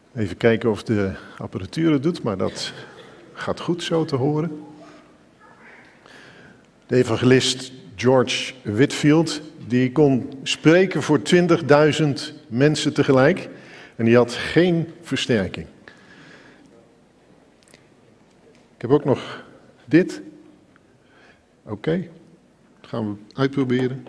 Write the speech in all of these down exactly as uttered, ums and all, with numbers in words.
Even kijken of de apparatuur het doet, maar dat gaat goed zo te horen. De evangelist George Whitefield, die kon spreken voor twintigduizend mensen tegelijk en die had geen versterking. Ik heb ook nog dit. Oké, okay. Dat gaan we uitproberen.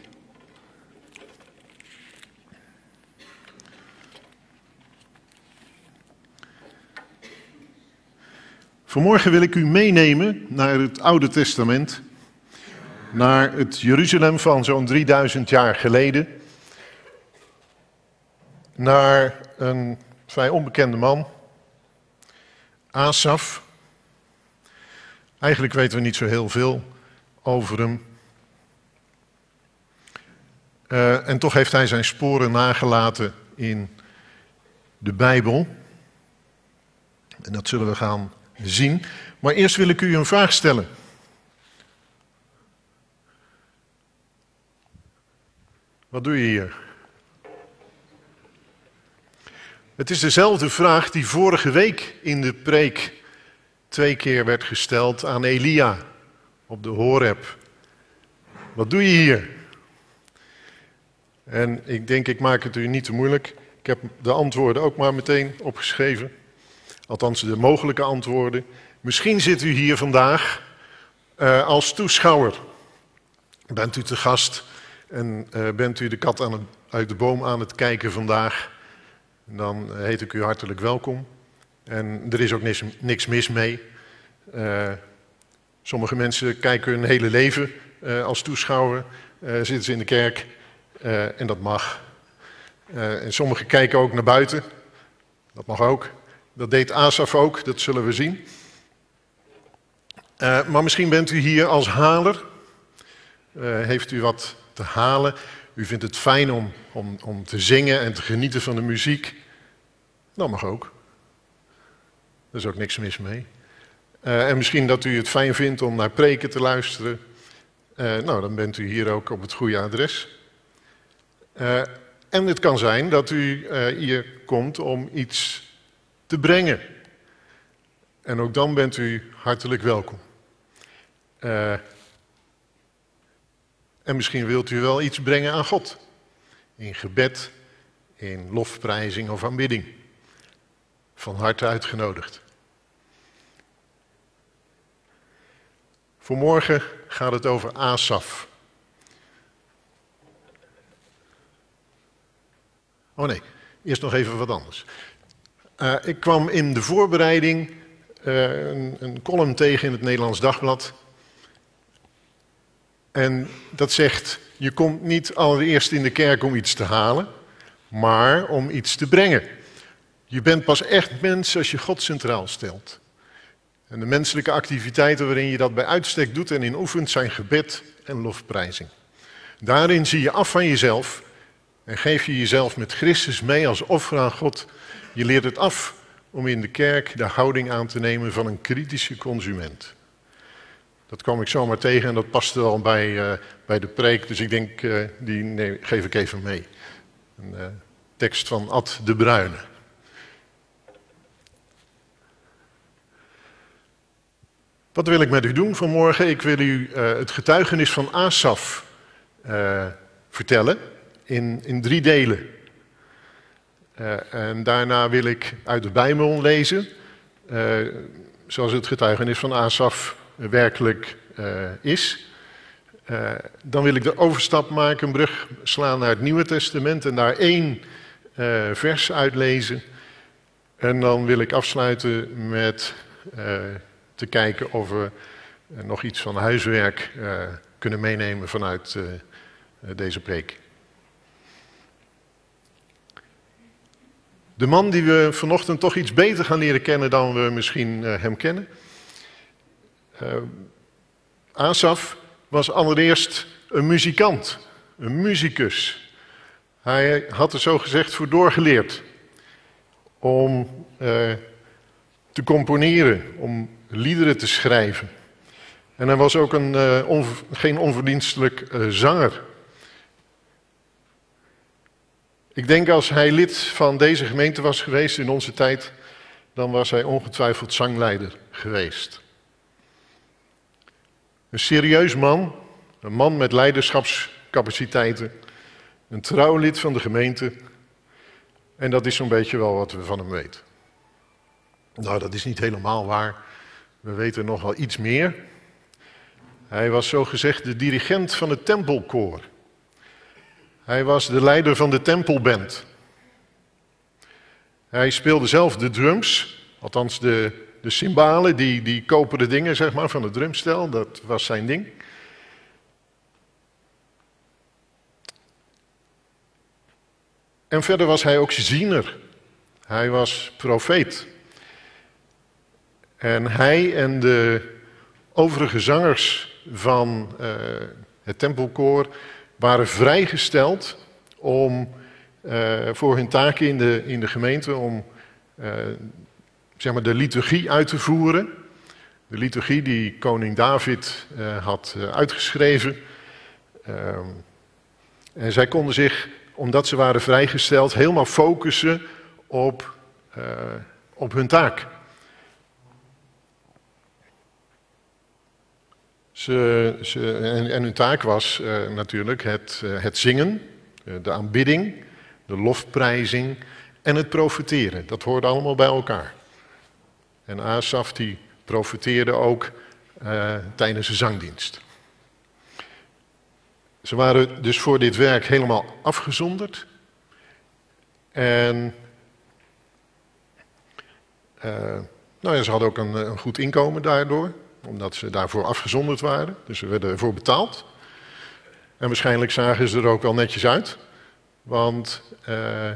Vanmorgen wil ik u meenemen naar het Oude Testament, naar het Jeruzalem van zo'n drieduizend jaar geleden, naar een vrij onbekende man, Asaf. Eigenlijk weten we niet zo heel veel over hem. Uh, en toch heeft hij zijn sporen nagelaten in de Bijbel. En dat zullen we gaan zien. Maar eerst wil ik u een vraag stellen. Wat doe je hier? Het is dezelfde vraag die vorige week in de preek twee keer werd gesteld aan Elia op de Horeb. Wat doe je hier? En ik denk, ik maak het u niet te moeilijk. Ik heb de antwoorden ook maar meteen opgeschreven. Althans, de mogelijke antwoorden. Misschien zit u hier vandaag uh, als toeschouwer. Bent u te gast en uh, bent u de kat aan het, uit de boom aan het kijken vandaag. Dan heet ik u hartelijk welkom. En er is ook niks, niks mis mee. Uh, sommige mensen kijken hun hele leven uh, als toeschouwer. Uh, zitten ze in de kerk uh, en dat mag. Uh, en sommigen kijken ook naar buiten. Dat mag ook. Dat deed Asaf ook, dat zullen we zien. Uh, maar misschien bent u hier als haler. Uh, heeft u wat te halen. U vindt het fijn om, om, om te zingen en te genieten van de muziek. Dat mag ook. Er is ook niks mis mee. Uh, en misschien dat u het fijn vindt om naar preken te luisteren. Uh, nou, dan bent u hier ook op het goede adres. Uh, en het kan zijn dat u uh, hier komt om iets te brengen. En ook dan bent u hartelijk welkom. Uh, en misschien wilt u wel iets brengen aan God. In gebed, in lofprijzing of aanbidding. Van harte uitgenodigd. Vanmorgen gaat het over Asaf. Oh nee, eerst nog even wat anders. Uh, ik kwam in de voorbereiding uh, een, een column tegen in het Nederlands Dagblad. En dat zegt, je komt niet allereerst in de kerk om iets te halen, maar om iets te brengen. Je bent pas echt mens als je God centraal stelt. En de menselijke activiteiten waarin je dat bij uitstek doet en in oefent zijn gebed en lofprijzing. Daarin zie je af van jezelf en geef je jezelf met Christus mee als offer aan God. Je leert het af om in de kerk de houding aan te nemen van een kritische consument. Dat kwam ik zomaar tegen en dat paste al bij, uh, bij de preek, dus ik denk, uh, die nee, geef ik even mee. Een uh, tekst van Ad de Bruyne. Wat wil ik met u doen vanmorgen? Ik wil u uh, het getuigenis van Asaf uh, vertellen in, in drie delen. Uh, en daarna wil ik uit de Bijbel lezen, uh, zoals het getuigenis van Asaf werkelijk uh, is. Uh, dan wil ik de overstap maken, een brug slaan naar het Nieuwe Testament en daar één uh, vers uitlezen. En dan wil ik afsluiten met uh, te kijken of we uh, nog iets van huiswerk uh, kunnen meenemen vanuit uh, deze preek. De man die we vanochtend toch iets beter gaan leren kennen dan we misschien uh, hem kennen. Uh, Asaf was allereerst een muzikant, een musicus. Hij had er zo gezegd voor doorgeleerd om uh, te componeren, om liederen te schrijven. En hij was ook een, uh, onver, geen onverdienstelijk uh, zanger. Ik denk als hij lid van deze gemeente was geweest in onze tijd, dan was hij ongetwijfeld zangleider geweest. Een serieus man, een man met leiderschapscapaciteiten, een trouw lid van de gemeente. En dat is zo'n beetje wel wat we van hem weten. Nou, dat is niet helemaal waar. We weten nog wel iets meer. Hij was zogezegd de dirigent van het tempelkoor. Hij was de leider van de tempelband. Hij speelde zelf de drums, althans de, de cymbalen, die, die koperen dingen zeg maar, van het drumstel, dat was zijn ding. En verder was hij ook ziener. Hij was profeet. En hij en de overige zangers van uh, het tempelkoor waren vrijgesteld om uh, voor hun taken in de, in de gemeente om uh, zeg maar de liturgie uit te voeren. De liturgie die koning David uh, had uh, uitgeschreven. Uh, en zij konden zich, omdat ze waren vrijgesteld, helemaal focussen op, uh, op hun taak. Ze, ze, en, en hun taak was uh, natuurlijk het, uh, het zingen, uh, de aanbidding, de lofprijzing en het profeteren. Dat hoorde allemaal bij elkaar. En Asaf die profeteerde ook uh, tijdens de zangdienst. Ze waren dus voor dit werk helemaal afgezonderd. En uh, nou ja, ze hadden ook een, een goed inkomen daardoor, omdat ze daarvoor afgezonderd waren. Dus ze werden ervoor betaald. En waarschijnlijk zagen ze er ook wel netjes uit. Want uh,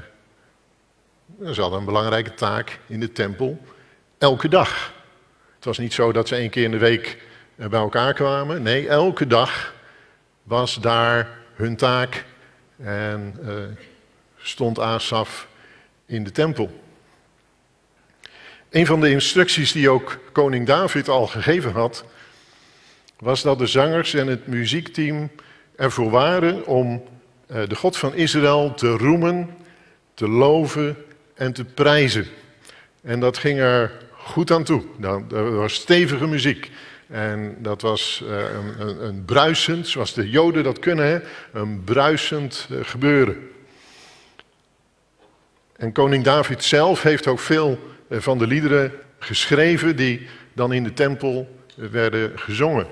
ze hadden een belangrijke taak in de tempel elke dag. Het was niet zo dat ze één keer in de week bij elkaar kwamen. Nee, elke dag was daar hun taak en uh, stond Asaf in de tempel. Een van de instructies die ook koning David al gegeven had, was dat de zangers en het muziekteam ervoor waren om uh, de God van Israël te roemen, te loven en te prijzen. En dat ging er goed aan toe. Dat was stevige muziek. En dat was uh, een, een, een bruisend, zoals de Joden dat kunnen, hè, een bruisend uh, gebeuren. En koning David zelf heeft ook veel uh, van de liederen geschreven die dan in de tempel uh, werden gezongen.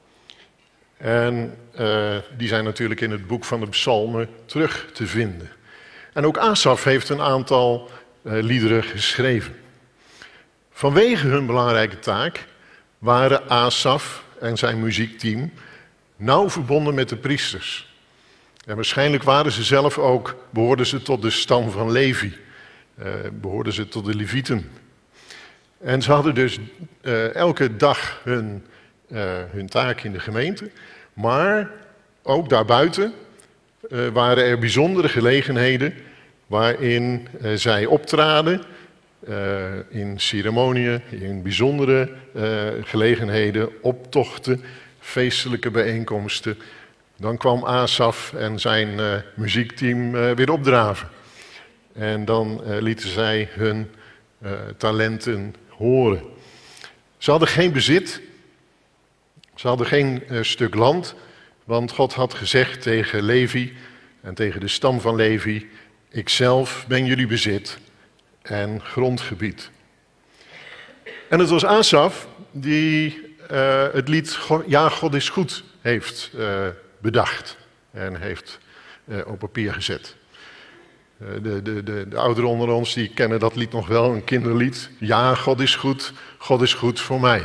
En uh, die zijn natuurlijk in het boek van de Psalmen terug te vinden. En ook Asaf heeft een aantal uh, liederen geschreven. Vanwege hun belangrijke taak waren Asaf en zijn muziekteam nauw verbonden met de priesters. En waarschijnlijk waren ze zelf ook, behoorden ze tot de stam van Levi, uh, behoorden ze tot de Levieten. En ze hadden dus uh, elke dag hun, uh, hun taak in de gemeente, maar ook daarbuiten uh, waren er bijzondere gelegenheden waarin uh, zij optraden. Uh, in ceremonieën, in bijzondere uh, gelegenheden, optochten, feestelijke bijeenkomsten. Dan kwam Asaf en zijn uh, muziekteam uh, weer opdraven. En dan uh, lieten zij hun uh, talenten horen. Ze hadden geen bezit, ze hadden geen uh, stuk land, want God had gezegd tegen Levi en tegen de stam van Levi: ikzelf ben jullie bezit en grondgebied. En het was Asaf die uh, het lied Ja, God is goed heeft uh, bedacht en heeft uh, op papier gezet. Uh, de, de, de, de ouderen onder ons die kennen dat lied nog wel, een kinderlied. Ja, God is goed, God is goed voor mij.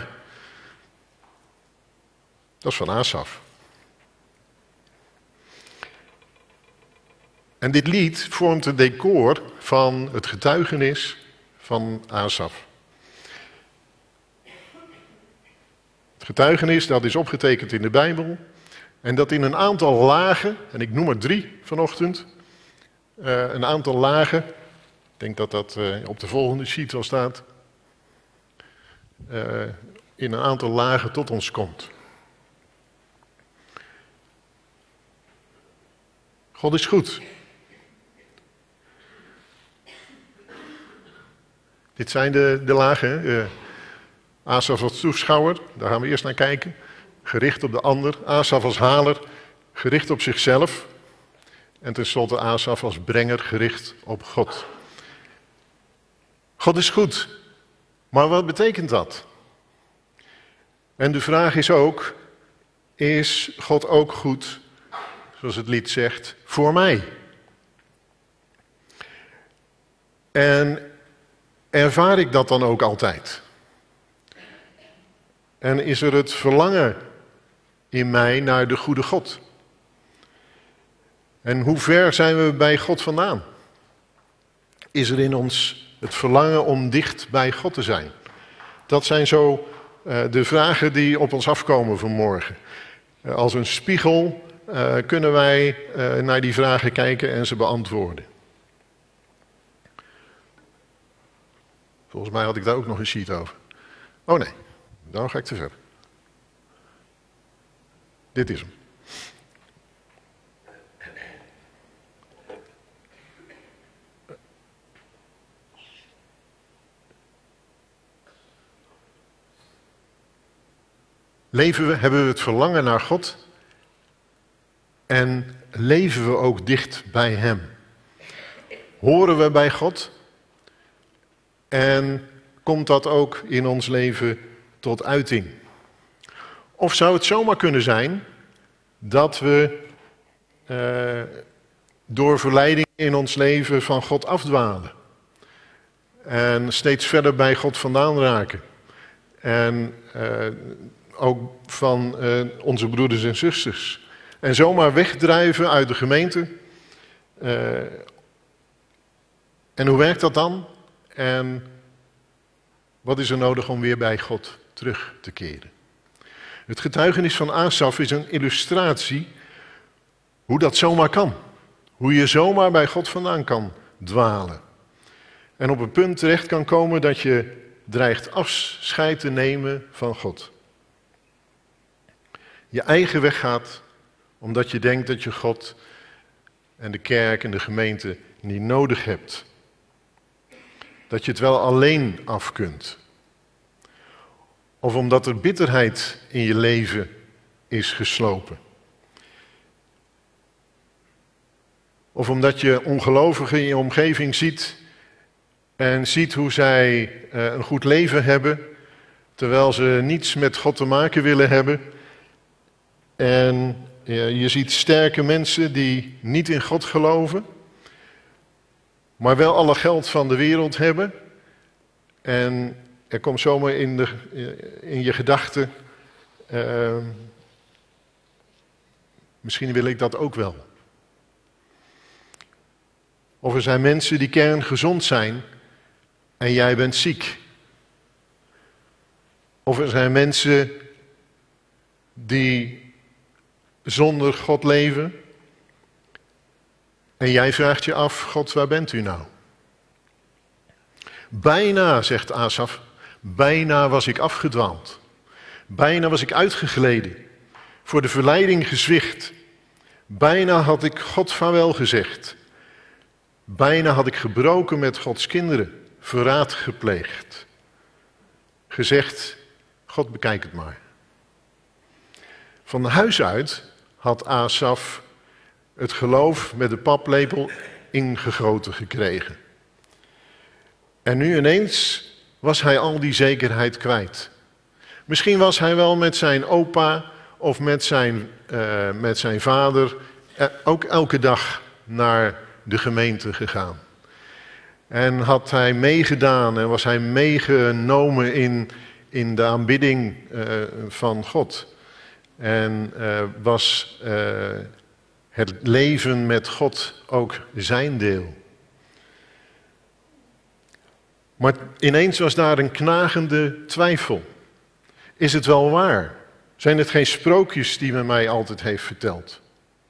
Dat is van Asaf. En dit lied vormt het decor van het getuigenis van Asaf. Het getuigenis dat is opgetekend in de Bijbel en dat in een aantal lagen, en ik noem er drie vanochtend, uh, een aantal lagen, ik denk dat dat uh, op de volgende sheet al staat, uh, in een aantal lagen tot ons komt. God is goed. Dit zijn de, de lagen. Uh, Asaf als toeschouwer, daar gaan we eerst naar kijken. Gericht op de ander. Asaf als haler, gericht op zichzelf. En tenslotte Asaf als brenger, gericht op God. God is goed. Maar wat betekent dat? En de vraag is ook, is God ook goed, zoals het lied zegt, voor mij? En ervaar ik dat dan ook altijd? En is er het verlangen in mij naar de goede God? En hoe ver zijn we bij God vandaan? Is er in ons het verlangen om dicht bij God te zijn? Dat zijn zo uh, de vragen die op ons afkomen vanmorgen. Uh, als een spiegel uh, kunnen wij uh, naar die vragen kijken en ze beantwoorden. Volgens mij had ik daar ook nog een sheet over. Oh nee, dan ga ik te ver. Dit is hem. Leven we, hebben we het verlangen naar God en leven we ook dicht bij Hem? Horen we bij God en komt dat ook in ons leven tot uiting? Of zou het zomaar kunnen zijn dat we uh, door verleiding in ons leven van God afdwalen en steeds verder bij God vandaan raken en uh, ook van uh, onze broeders en zusters. En zomaar wegdrijven uit de gemeente. Uh, en hoe werkt dat dan? En wat is er nodig om weer bij God terug te keren? Het getuigenis van Asaf is een illustratie hoe dat zomaar kan. Hoe je zomaar bij God vandaan kan dwalen. En op een punt terecht kan komen dat je dreigt afscheid te nemen van God. Je eigen weg gaat, omdat je denkt dat je God en de kerk en de gemeente niet nodig hebt. Dat je het wel alleen af kunt. Of omdat er bitterheid in je leven is geslopen. Of omdat je ongelovigen in je omgeving ziet en ziet hoe zij een goed leven hebben, terwijl ze niets met God te maken willen hebben. En je ziet sterke mensen die niet in God geloven, maar wel alle geld van de wereld hebben. En er komt zomaar in, de, in je gedachten, uh, misschien wil ik dat ook wel. Of er zijn mensen die kerngezond zijn en jij bent ziek. Of er zijn mensen die zonder God leven. En jij vraagt je af, God, waar bent u nou? Bijna, zegt Asaf, bijna was ik afgedwaald. Bijna was ik uitgegleden, voor de verleiding gezwicht. Bijna had ik God vaarwel gezegd. Bijna had ik gebroken met Gods kinderen, verraad gepleegd. Gezegd, God, bekijk het maar. Van huis uit had Asaf het geloof met de paplepel ingegoten gekregen. En nu ineens was hij al die zekerheid kwijt. Misschien was hij wel met zijn opa of met zijn, uh, met zijn vader uh, ook elke dag naar de gemeente gegaan. En had hij meegedaan en was hij meegenomen in, in de aanbidding uh, van God. En uh, was uh, het leven met God ook zijn deel. Maar ineens was daar een knagende twijfel. Is het wel waar? Zijn het geen sprookjes die men mij altijd heeft verteld?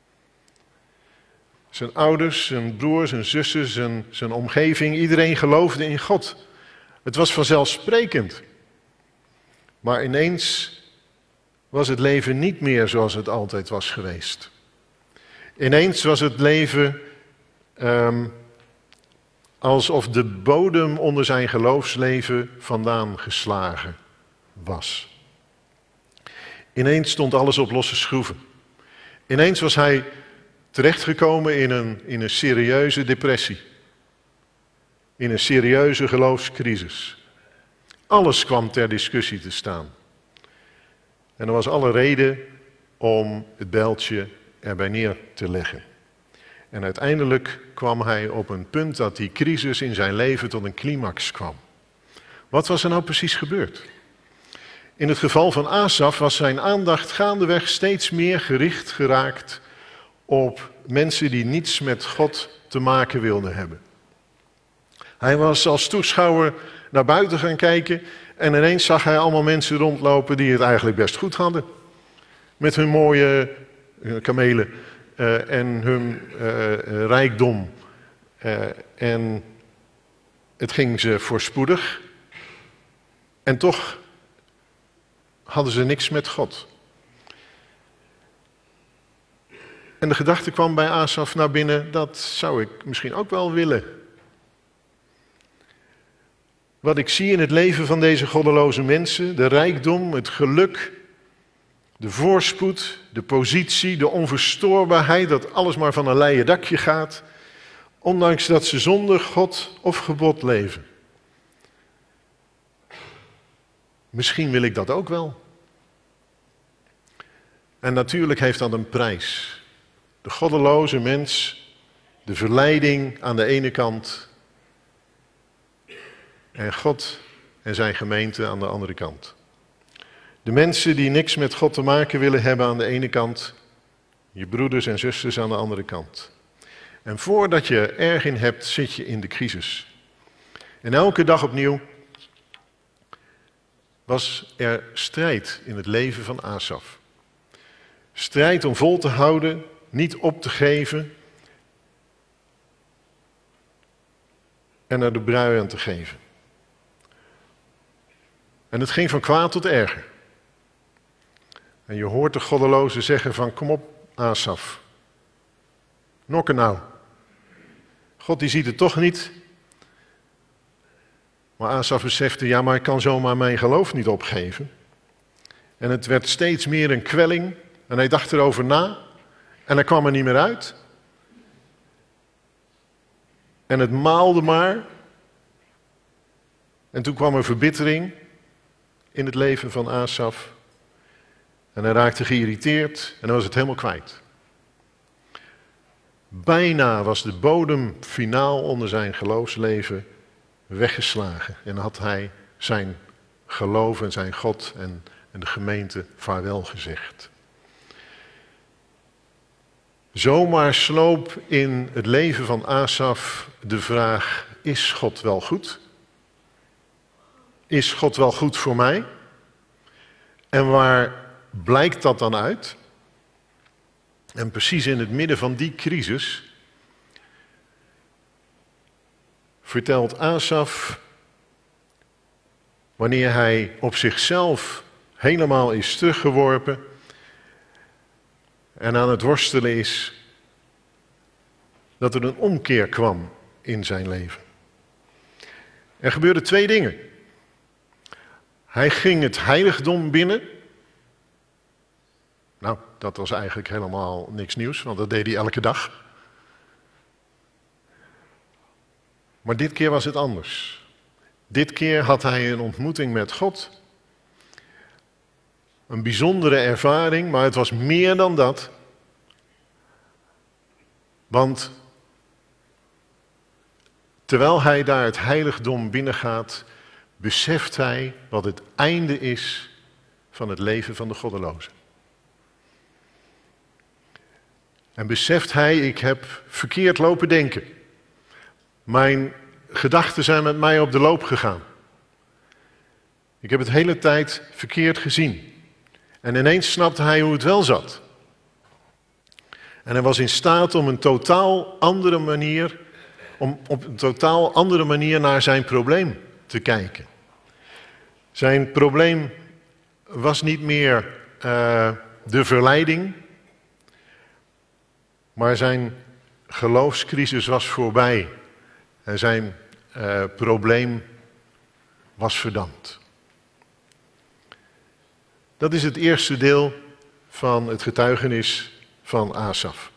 Zijn ouders, zijn broers, zijn zussen, zijn, zijn omgeving, iedereen geloofde in God. Het was vanzelfsprekend. Maar ineens was het leven niet meer zoals het altijd was geweest. Ineens was het leven um, alsof de bodem onder zijn geloofsleven vandaan geslagen was. Ineens stond alles op losse schroeven. Ineens was hij terechtgekomen in een, in een serieuze depressie. In een serieuze geloofscrisis. Alles kwam ter discussie te staan. En er was alle reden om het bijltje erbij neer te leggen. En uiteindelijk kwam hij op een punt dat die crisis in zijn leven tot een climax kwam. Wat was er nou precies gebeurd? In het geval van Asaf was zijn aandacht gaandeweg steeds meer gericht geraakt op mensen die niets met God te maken wilden hebben. Hij was als toeschouwer naar buiten gaan kijken en ineens zag hij allemaal mensen rondlopen die het eigenlijk best goed hadden. Met hun mooie uh, kamelen uh, en hun uh, uh, rijkdom. Uh, en het ging ze voorspoedig. En toch hadden ze niks met God. En de gedachte kwam bij Asaf naar binnen, dat zou ik misschien ook wel willen. Wat ik zie in het leven van deze goddeloze mensen, de rijkdom, het geluk, de voorspoed, de positie, de onverstoorbaarheid, dat alles maar van een leien dakje gaat, ondanks dat ze zonder God of gebod leven. Misschien wil ik dat ook wel. En natuurlijk heeft dat een prijs. De goddeloze mens, de verleiding aan de ene kant en God en zijn gemeente aan de andere kant. De mensen die niks met God te maken willen hebben aan de ene kant, je broeders en zusters aan de andere kant. En voordat je erg in hebt, zit je in de crisis. En elke dag opnieuw was er strijd in het leven van Asaf. Strijd om vol te houden, niet op te geven en er de brui aan te geven. En het ging van kwaad tot erger. En je hoort de goddelozen zeggen van, kom op Asaf, nokken nou. God die ziet het toch niet. Maar Asaf besefte, ja maar ik kan zomaar mijn geloof niet opgeven. En het werd steeds meer een kwelling en hij dacht erover na en hij kwam er niet meer uit. En het maalde maar. En toen kwam er verbittering in het leven van Asaf. En hij raakte geïrriteerd en dan was het helemaal kwijt. Bijna was de bodem finaal onder zijn geloofsleven weggeslagen. En had hij zijn geloof en zijn God en, en de gemeente vaarwel gezegd. Zomaar sloop in het leven van Asaf de vraag, is God wel goed? Is God wel goed voor mij? En waar blijkt dat dan uit? En precies in het midden van die crisis vertelt Asaf, wanneer hij op zichzelf helemaal is teruggeworpen en aan het worstelen is, dat er een omkeer kwam in zijn leven. Er gebeurden twee dingen. Hij ging het heiligdom binnen. Nou, dat was eigenlijk helemaal niks nieuws, want dat deed hij elke dag. Maar dit keer was het anders. Dit keer had hij een ontmoeting met God. Een bijzondere ervaring, maar het was meer dan dat. Want terwijl hij daar het heiligdom binnengaat, beseft hij wat het einde is van het leven van de goddeloze. En beseft hij, ik heb verkeerd lopen denken. Mijn gedachten zijn met mij op de loop gegaan. Ik heb het hele tijd verkeerd gezien. En ineens snapte hij hoe het wel zat. En hij was in staat om een totaal andere manier, om op een totaal andere manier naar zijn probleem te kijken. Zijn probleem was niet meer uh, de verleiding, maar zijn geloofscrisis was voorbij. En zijn uh, probleem was verdampt. Dat is het eerste deel van het getuigenis van Asaf.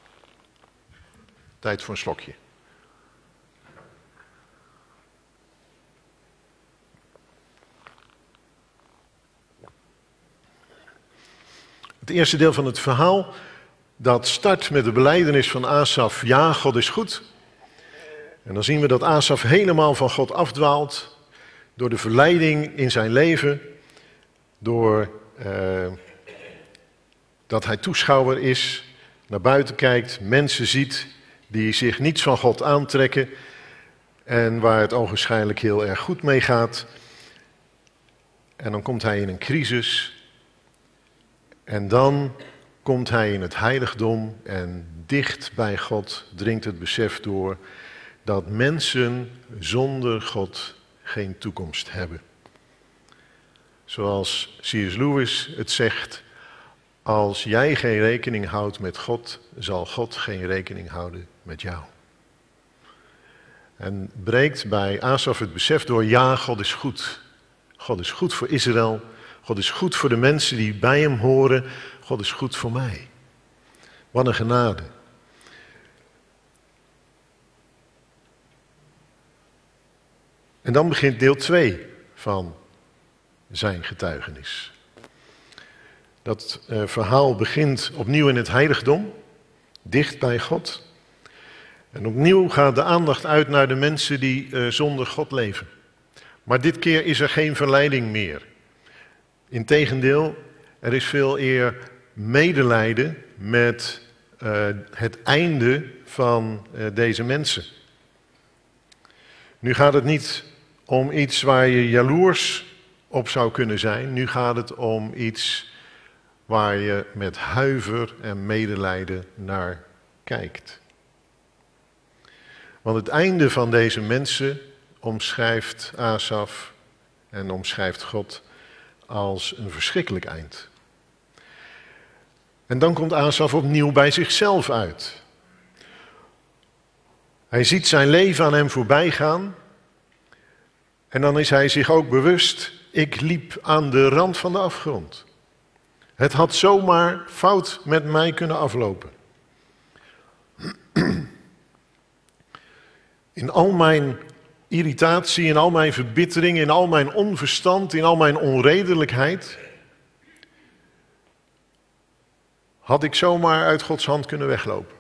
Tijd voor een slokje. Het eerste deel van het verhaal, dat start met de belijdenis van Asaf, ja, God is goed. En dan zien we dat Asaf helemaal van God afdwaalt, door de verleiding in zijn leven, door uh, dat hij toeschouwer is, naar buiten kijkt, mensen ziet die zich niets van God aantrekken en waar het ogenschijnlijk heel erg goed mee gaat. En dan komt hij in een crisis en dan komt hij in het heiligdom en dicht bij God dringt het besef door dat mensen zonder God geen toekomst hebben. Zoals C S Lewis het zegt, als jij geen rekening houdt met God, zal God geen rekening houden met jou. En breekt bij Asaf het besef door, ja, God is goed. God is goed voor Israël. God is goed voor de mensen die bij hem horen. God is goed voor mij. Wat een genade. En dan begint deel twee van zijn getuigenis. Dat uh, verhaal begint opnieuw in het heiligdom, dicht bij God. En opnieuw gaat de aandacht uit naar de mensen die uh, zonder God leven. Maar dit keer is er geen verleiding meer. Integendeel, er is veel eer medelijden met uh, het einde van uh, deze mensen. Nu gaat het niet om iets waar je jaloers op zou kunnen zijn. Nu gaat het om iets waar je met huiver en medelijden naar kijkt. Want het einde van deze mensen omschrijft Asaf en omschrijft God als een verschrikkelijk eind. En dan komt Asaf opnieuw bij zichzelf uit. Hij ziet zijn leven aan hem voorbij gaan. En dan is hij zich ook bewust, ik liep aan de rand van de afgrond. Het had zomaar fout met mij kunnen aflopen. In al mijn irritatie, in al mijn verbittering, in al mijn onverstand, in al mijn onredelijkheid, had ik zomaar uit Gods hand kunnen weglopen.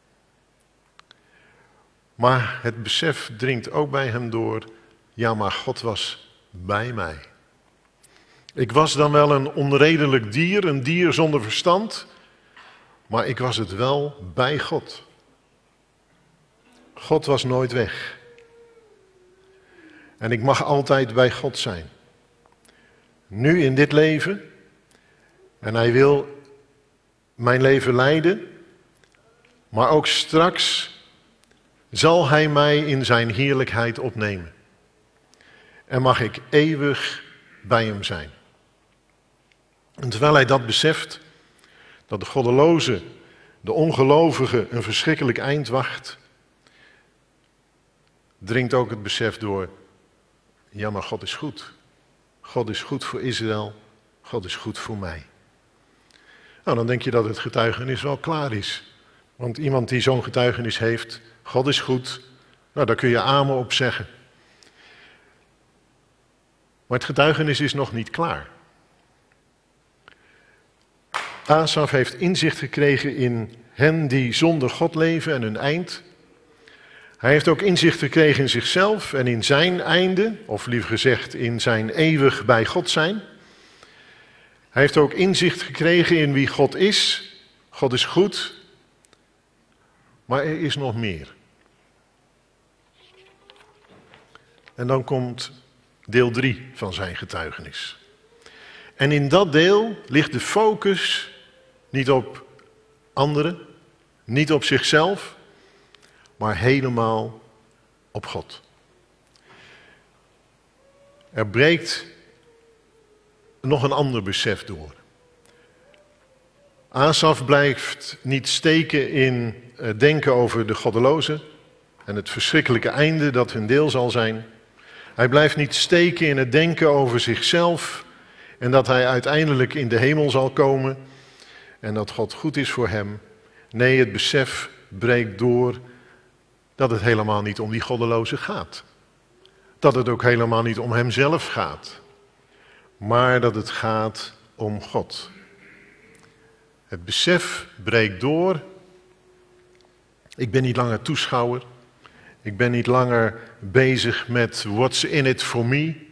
Maar het besef dringt ook bij hem door, ja, maar God was bij mij. Ik was dan wel een onredelijk dier, een dier zonder verstand, maar ik was het wel bij God. God was nooit weg. En ik mag altijd bij God zijn. Nu in dit leven. En hij wil mijn leven leiden. Maar ook straks zal hij mij in zijn heerlijkheid opnemen. En mag ik eeuwig bij hem zijn. En terwijl hij dat beseft, dat de goddeloze, de ongelovige een verschrikkelijk eind wacht, dringt ook het besef door, ja, maar God is goed. God is goed voor Israël, God is goed voor mij. Nou, dan denk je dat het getuigenis wel klaar is. Want iemand die zo'n getuigenis heeft, God is goed, nou, daar kun je amen op zeggen. Maar het getuigenis is nog niet klaar. Asaf heeft inzicht gekregen in hen die zonder God leven en hun eind. Hij heeft ook inzicht gekregen in zichzelf en in zijn einde, of liever gezegd in zijn eeuwig bij God zijn. Hij heeft ook inzicht gekregen in wie God is. God is goed, maar er is nog meer. En dan komt deel drie van zijn getuigenis. En in dat deel ligt de focus niet op anderen, niet op zichzelf, maar helemaal op God. Er breekt nog een ander besef door. Asaf blijft niet steken in het denken over de goddelozen. en het verschrikkelijke einde dat hun deel zal zijn. Hij blijft niet steken in het denken over zichzelf en dat hij uiteindelijk in de hemel zal komen en dat God goed is voor hem. Nee, het besef breekt door dat het helemaal niet om die goddeloze gaat. Dat het ook helemaal niet om hemzelf gaat, maar dat het gaat om God. Het besef breekt door. Ik ben niet langer toeschouwer. Ik ben niet langer bezig met what's in it for me.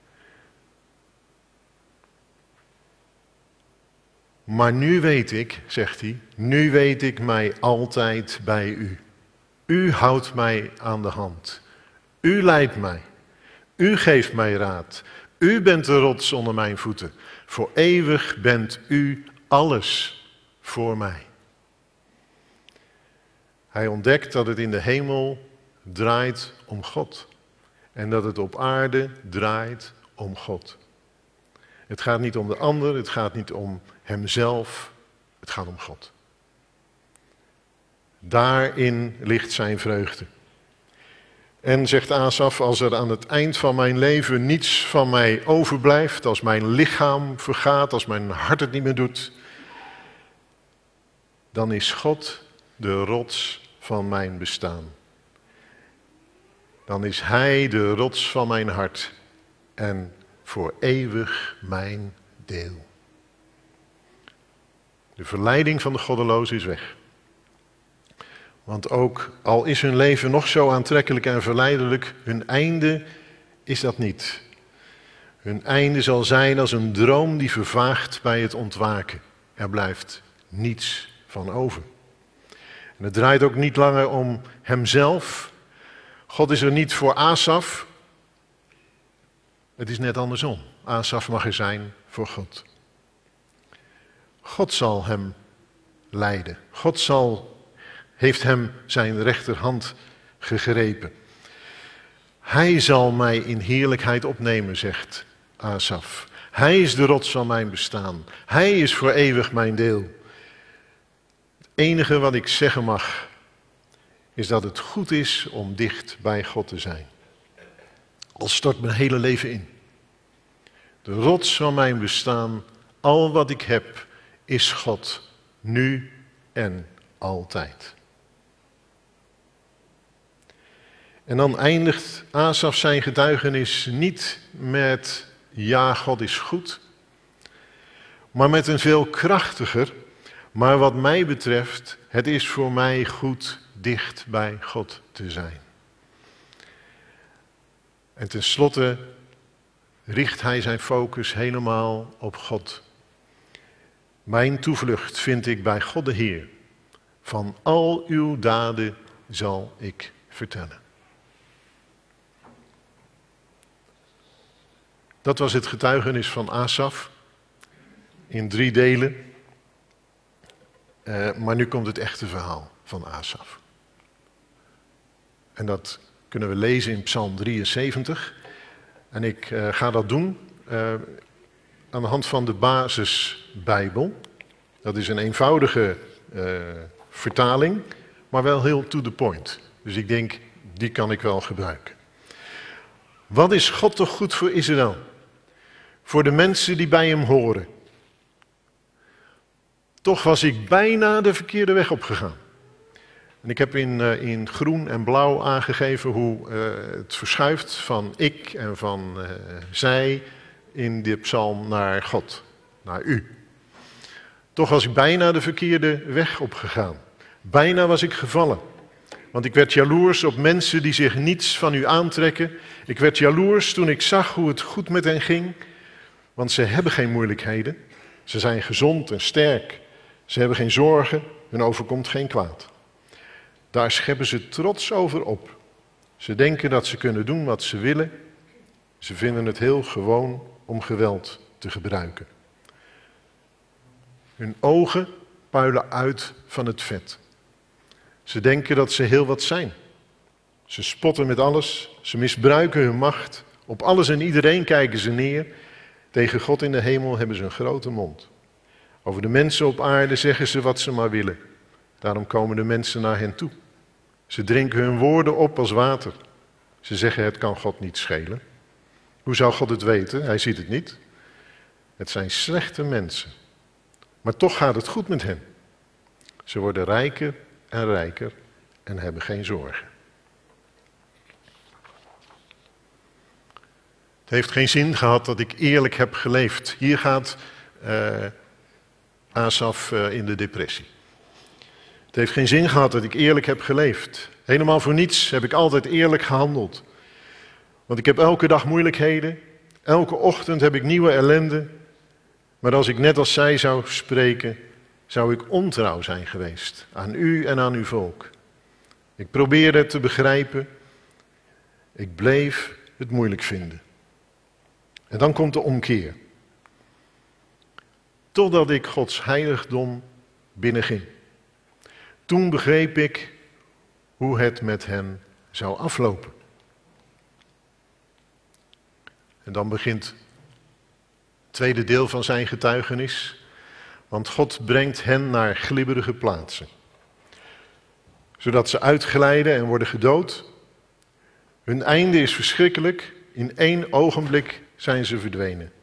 Maar nu weet ik, zegt hij, nu weet ik mij altijd bij u. U houdt mij aan de hand. U leidt mij. U geeft mij raad. U bent de rots onder mijn voeten. Voor eeuwig bent u alles voor mij. Hij ontdekt dat het in de hemel draait om God. En dat het op aarde draait om God. Het gaat niet om de ander, het gaat niet om hemzelf, het gaat om God. Daarin ligt zijn vreugde. En zegt Asaf, als er aan het eind van mijn leven niets van mij overblijft, als mijn lichaam vergaat, als mijn hart het niet meer doet, dan is God de rots van mijn bestaan. Dan is Hij de rots van mijn hart en voor eeuwig mijn deel. De verleiding van de goddelozen is weg. Want ook al is hun leven nog zo aantrekkelijk en verleidelijk, hun einde is dat niet. Hun einde zal zijn als een droom die vervaagt bij het ontwaken. Er blijft niets van over. En het draait ook niet langer om hemzelf. God is er niet voor Asaf. Het is net andersom. Asaf mag er zijn voor God. God zal hem leiden. God zal, heeft hem zijn rechterhand gegrepen. Hij zal mij in heerlijkheid opnemen, zegt Asaf. Hij is de rots van mijn bestaan. Hij is voor eeuwig mijn deel. Het enige wat ik zeggen mag, is dat het goed is om dicht bij God te zijn. Al stort mijn hele leven in. De rots van mijn bestaan, al wat ik heb, is God, nu en altijd. En dan eindigt Asaf zijn getuigenis niet met ja, God is goed, maar met een veel krachtiger, maar wat mij betreft, het is voor mij goed dicht bij God te zijn. En tenslotte richt hij zijn focus helemaal op God. Mijn toevlucht vind ik bij God de Heer. Van al uw daden zal ik vertellen. Dat was het getuigenis van Asaf. In drie delen. Uh, maar nu komt het echte verhaal van Asaf. En dat kunnen we lezen in Psalm drieënzeventig. En ik uh, ga dat doen uh, aan de hand van de basisbijbel. Dat is een eenvoudige uh, vertaling, maar wel heel to the point. Dus ik denk, die kan ik wel gebruiken. Wat is God toch goed voor Israël? Voor de mensen die bij hem horen. Toch was ik bijna de verkeerde weg opgegaan. En ik heb in, uh, in groen en blauw aangegeven hoe uh, het verschuift van ik en van uh, zij in de psalm naar God, naar u. Toch was ik bijna de verkeerde weg opgegaan. Bijna was ik gevallen. Want ik werd jaloers op mensen die zich niets van u aantrekken. Ik werd jaloers toen ik zag hoe het goed met hen ging. Want ze hebben geen moeilijkheden. Ze zijn gezond en sterk. Ze hebben geen zorgen. Hun overkomt geen kwaad. Daar scheppen ze trots over op. Ze denken dat ze kunnen doen wat ze willen. Ze vinden het heel gewoon om geweld te gebruiken. Hun ogen puilen uit van het vet. Ze denken dat ze heel wat zijn. Ze spotten met alles. Ze misbruiken hun macht. Op alles en iedereen kijken ze neer. Tegen God in de hemel hebben ze een grote mond. Over de mensen op aarde zeggen ze wat ze maar willen. Daarom komen de mensen naar hen toe. Ze drinken hun woorden op als water. Ze zeggen het kan God niet schelen. Hoe zou God het weten? Hij ziet het niet. Het zijn slechte mensen. Maar toch gaat het goed met hen. Ze worden rijker en rijker en hebben geen zorgen. Het heeft geen zin gehad dat ik eerlijk heb geleefd. Hier gaat uh, Asaf uh, in de depressie. Het heeft geen zin gehad dat ik eerlijk heb geleefd. Helemaal voor niets heb ik altijd eerlijk gehandeld. Want ik heb elke dag moeilijkheden. Elke ochtend heb ik nieuwe ellende. Maar als ik net als zij zou spreken, zou ik ontrouw zijn geweest aan u en aan uw volk. Ik probeerde het te begrijpen. Ik bleef het moeilijk vinden. En dan komt de omkeer. Totdat ik Gods heiligdom binnenging. Toen begreep ik hoe het met hen zou aflopen. En dan begint het tweede deel van zijn getuigenis. Want God brengt hen naar glibberige plaatsen. Zodat ze uitglijden en worden gedood. Hun einde is verschrikkelijk. In één ogenblik zijn ze verdwenen.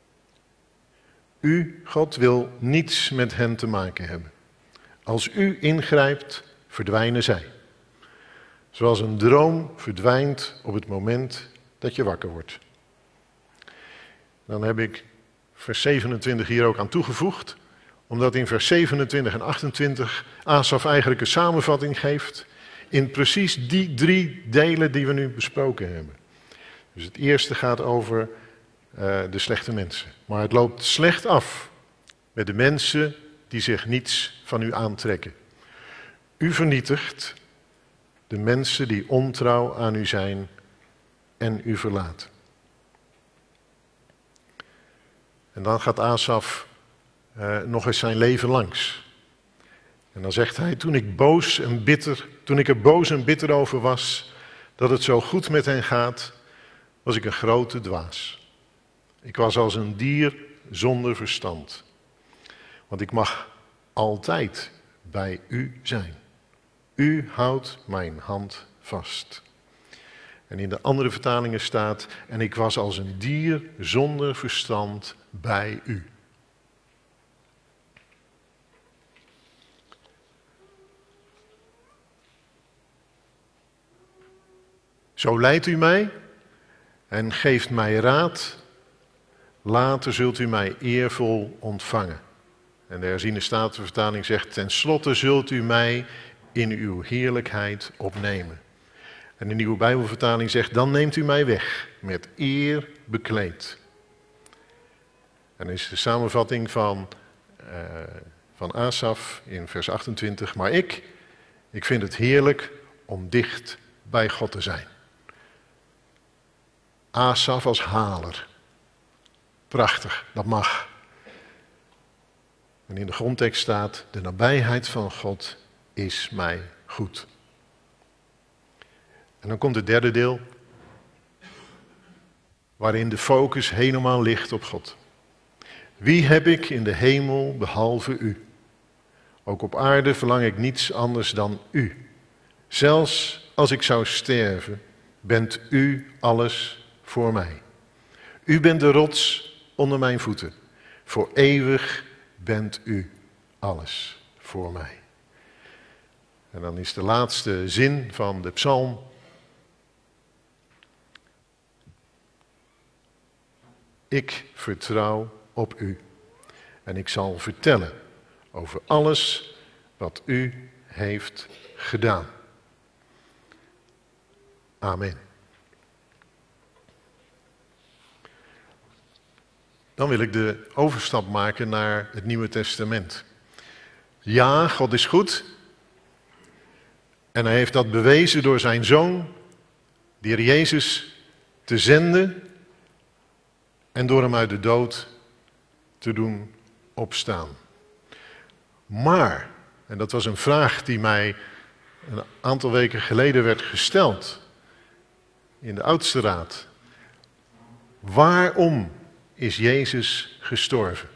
U, God, wil niets met hen te maken hebben. Als u ingrijpt, verdwijnen zij. Zoals een droom verdwijnt op het moment dat je wakker wordt. Dan heb ik vers zevenentwintig hier ook aan toegevoegd. Omdat in vers zevenentwintig en achtentwintig Asaf eigenlijk een samenvatting geeft in precies die drie delen die we nu besproken hebben. Dus het eerste gaat over uh, de slechte mensen. Maar het loopt slecht af met de mensen die zich niets van u aantrekken. U vernietigt de mensen die ontrouw aan u zijn en u verlaten. En dan gaat Asaf uh, nog eens zijn leven langs. En dan zegt hij, toen ik boos en bitter, toen ik er boos en bitter over was, dat het zo goed met hen gaat, was ik een grote dwaas. Ik was als een dier zonder verstand. Want ik mag altijd bij u zijn. U houdt mijn hand vast. En in de andere vertalingen staat, en ik was als een dier zonder verstand bij u. Zo leidt u mij en geeft mij raad. Later zult u mij eervol ontvangen. En de herziene statenvertaling zegt, ten slotte zult u mij in uw heerlijkheid opnemen. En de nieuwe Bijbelvertaling zegt, dan neemt u mij weg, met eer bekleed. En dan is de samenvatting van, uh, van Asaf in vers achtentwintig, maar ik, ik vind het heerlijk om dicht bij God te zijn. Asaf als haler. Prachtig, dat mag. En in de grondtekst staat, de nabijheid van God is mij goed. En dan komt het derde deel, waarin de focus helemaal ligt op God. Wie heb ik in de hemel behalve u? Ook op aarde verlang ik niets anders dan u. Zelfs als ik zou sterven, bent u alles voor mij. U bent de rots onder mijn voeten. Voor eeuwig bent u alles voor mij. En dan is de laatste zin van de psalm. Ik vertrouw op u en ik zal vertellen over alles wat u heeft gedaan. Amen. Dan wil ik de overstap maken naar het Nieuwe Testament. Ja, God is goed. En hij heeft dat bewezen door zijn Zoon, de Heer Jezus, te zenden en door hem uit de dood te doen opstaan. Maar, en dat was een vraag die mij een aantal weken geleden werd gesteld in de Oudste Raad. Waarom is Jezus gestorven?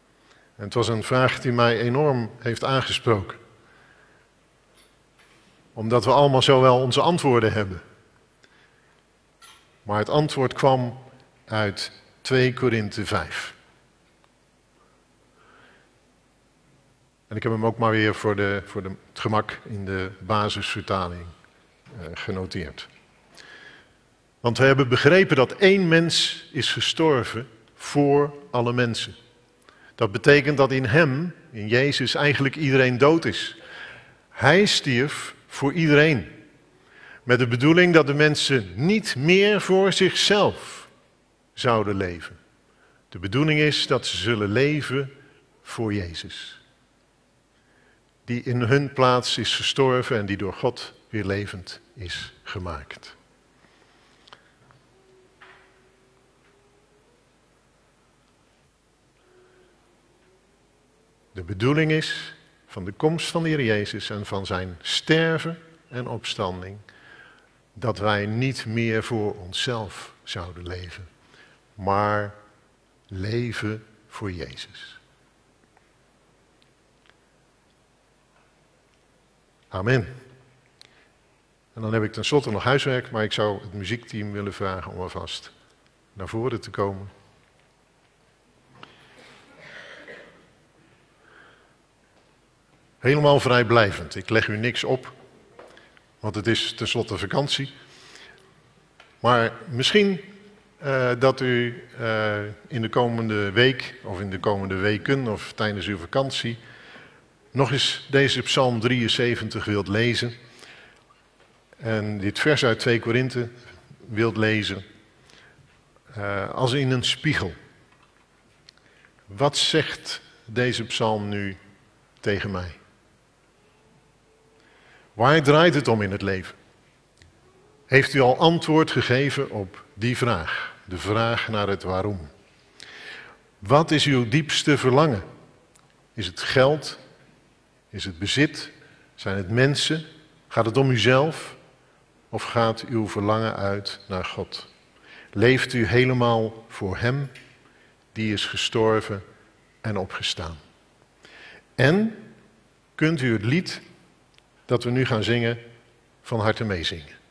En het was een vraag die mij enorm heeft aangesproken. omdat we allemaal zo wel onze antwoorden hebben. Maar het antwoord kwam uit twee Korinthe vijf. En ik heb hem ook maar weer voor, de, voor de, het gemak in de basisvertaling uh, genoteerd. Want we hebben begrepen dat één mens is gestorven voor alle mensen. Dat betekent dat in hem, in Jezus, eigenlijk iedereen dood is. Hij stierf voor iedereen. Met de bedoeling dat de mensen niet meer voor zichzelf zouden leven. De bedoeling is dat ze zullen leven voor Jezus. Die in hun plaats is gestorven en die door God weer levend is gemaakt. De bedoeling is van de komst van de Heer Jezus en van zijn sterven en opstanding, dat wij niet meer voor onszelf zouden leven, maar leven voor Jezus. Amen. En dan heb ik tenslotte nog huiswerk, maar ik zou het muziekteam willen vragen om alvast naar voren te komen. Helemaal vrijblijvend. Ik leg u niks op, want het is tenslotte vakantie. Maar misschien uh, dat u uh, in de komende week, of in de komende weken, of tijdens uw vakantie, nog eens deze Psalm drieënzeventig wilt lezen. En dit vers uit twee Korinthe wilt lezen. Uh, als in een spiegel. Wat zegt deze psalm nu tegen mij? Waar draait het om in het leven? Heeft u al antwoord gegeven op die vraag? De vraag naar het waarom. Wat is uw diepste verlangen? Is het geld? Is het bezit? Zijn het mensen? Gaat het om uzelf? Of gaat uw verlangen uit naar God? Leeft u helemaal voor Hem, die is gestorven en opgestaan? En kunt u het lied dat we nu gaan zingen van harte meezingen?